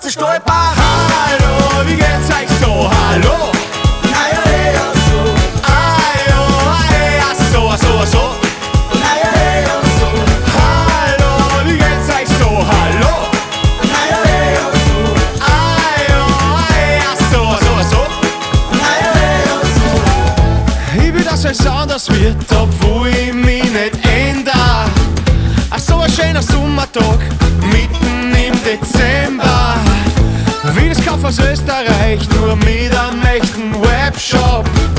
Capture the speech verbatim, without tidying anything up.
Stolper. Hallo, wie geht's euch so? Hallo. Naja, eher so. Ajo, eher so, so, so. Naja, eher so. Hallo, wie geht's euch so? Hallo. Naja, eher so. Ajo, eher so, so, so. Naja, eher so. Ich will, dass es anders wird, obwohl ich mich nicht ändere. Ach so ein schöner Sommertag, mitten im Dezember. Wien ist Kauf aus Österreich, nur mit einem echten Webshop.